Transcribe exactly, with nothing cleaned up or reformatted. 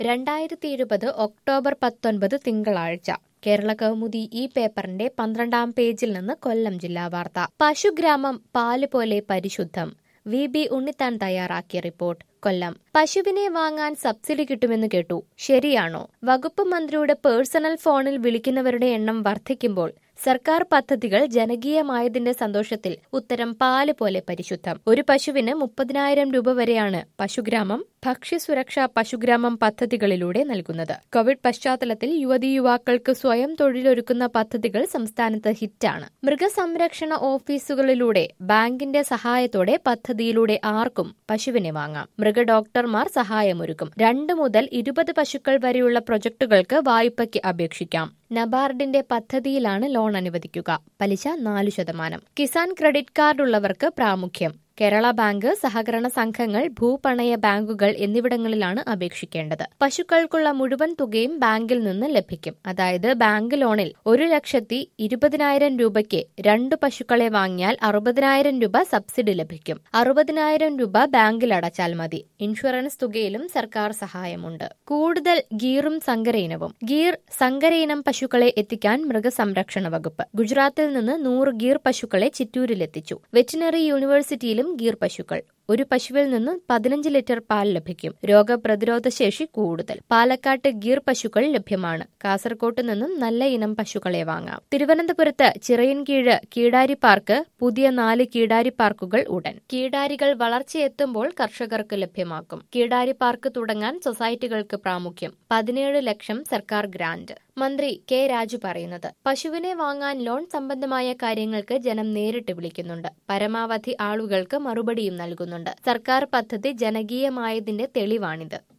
രണ്ടായിരത്തി ഇരുപത് ഒക്ടോബർ പത്തൊൻപത് തിങ്കളാഴ്ച കേരള കൗമുദി ഈ പേപ്പറിന്റെ പന്ത്രണ്ടാം പേജിൽ നിന്ന് കൊല്ലം ജില്ലാ വാർത്ത. പശുഗ്രാമം പാല് പോലെ പരിശുദ്ധം. വി ബി ഉണ്ണിത്താൻ തയ്യാറാക്കിയ റിപ്പോർട്ട്. കൊല്ലം. പശുവിനെ വാങ്ങാൻ സബ്സിഡി കിട്ടുമെന്ന് കേട്ടു. ശരിയാണോ? വകുപ്പ് മന്ത്രിയുടെ പേഴ്സണൽ ഫോണിൽ വിളിക്കുന്നവരുടെ എണ്ണം വർദ്ധിക്കുമ്പോൾ സർക്കാർ പദ്ധതികൾ ജനകീയമായതിന്റെ സന്തോഷത്തിൽ ഉത്തരം പാല് പോലെ പരിശുദ്ധം. ഒരു പശുവിന് മുപ്പതിനായിരം രൂപ വരെയാണ് പശുഗ്രാമം ഭക്ഷ്യസുരക്ഷാ പശുഗ്രാമം പദ്ധതികളിലൂടെ നൽകുന്നത്. കോവിഡ് പശ്ചാത്തലത്തിൽ യുവതീ യുവാക്കൾക്ക് സ്വയം തൊഴിലൊരുക്കുന്ന പദ്ധതികൾ സംസ്ഥാനത്ത് ഹിറ്റാണ്. മൃഗസംരക്ഷണ ഓഫീസുകളിലൂടെ ബാങ്കിന്റെ സഹായത്തോടെ പദ്ധതിയിലൂടെ ആർക്കും പശുവിനെ വാങ്ങാം. മൃഗ ഡോക്ടർമാർ സഹായമൊരുക്കും. രണ്ട് മുതൽ ഇരുപത് പശുക്കൾ വരെയുള്ള പ്രൊജക്ടുകൾക്ക് വായ്പയ്ക്ക് അപേക്ഷിക്കാം. നബാർഡിന്റെ പദ്ധതിയിലാണ് ലോൺ അനുവദിക്കുക. പലിശ നാലു ശതമാനം. കിസാൻ ക്രെഡിറ്റ് കാർഡുള്ളവർക്ക് പ്രാമുഖ്യം. കേരള ബാങ്ക്, സഹകരണ സംഘങ്ങൾ, ഭൂപണയ ബാങ്കുകൾ എന്നിവിടങ്ങളിലാണ് അപേക്ഷിക്കേണ്ടത്. പശുക്കൾക്കുള്ള മുഴുവൻ തുകയും ബാങ്കിൽ നിന്ന് ലഭിക്കും. അതായത് ബാങ്ക് ലോണിൽ ഒരു ലക്ഷത്തി ഇരുപതിനായിരം രൂപയ്ക്ക് രണ്ടു പശുക്കളെ വാങ്ങിയാൽ അറുപതിനായിരം രൂപ സബ്സിഡി ലഭിക്കും. അറുപതിനായിരം രൂപ ബാങ്കിൽ അടച്ചാൽ മതി. ഇൻഷുറൻസ് തുകയിലും സർക്കാർ സഹായമുണ്ട്. കൂടുതൽ ഗീറും സങ്കരയിനവും. ഗീർ സങ്കരയിനം പശുക്കളെ എത്തിക്കാൻ മൃഗസംരക്ഷണ വകുപ്പ് ഗുജറാത്തിൽ നിന്ന് നൂറ് ഗീർ പശുക്കളെ ചിറ്റൂരിലെത്തിച്ചു. വെറ്റിനറി യൂണിവേഴ്സിറ്റിയിലും ഗീർ പശുക്കൾ. ഒരു പശുവിൽ നിന്ന് പതിനഞ്ച് ലിറ്റർ പാൽ ലഭിക്കും. രോഗപ്രതിരോധ ശേഷി കൂടുതൽ. പാലക്കാട്ട് ഗീർ പശുക്കൾ ലഭ്യമാണ്. കാസർകോട്ട് നിന്നും നല്ല ഇനം പശുക്കളെ വാങ്ങാം. തിരുവനന്തപുരത്ത് ചിറയൻകീഴ് കീടാരി പാർക്ക്, പുതിയ നാല് കീടാരി പാർക്കുകൾ ഉടൻ. കീടാരികൾ വളർച്ചയെത്തുമ്പോൾ കർഷകർക്ക് ലഭ്യമാക്കും. കീടാരി പാർക്ക് തുടങ്ങാൻ സൊസൈറ്റികൾക്ക് പ്രാമുഖ്യം. പതിനേഴ് ലക്ഷം സർക്കാർ ഗ്രാന്റ്. മന്ത്രി കെ രാജു പറയുന്നത്. പശുവിനെ വാങ്ങാൻ ലോൺ സംബന്ധമായ കാര്യങ്ങൾക്ക് ജനം നേരിട്ട് വിളിക്കുന്നുണ്ട്. പരമാവധി ആളുകൾക്ക് മറുപടിയും നൽകുന്നുണ്ട്. സർക്കാർ പദ്ധതി ജനകീയമായതിന്റെ തെളിവാണിത്.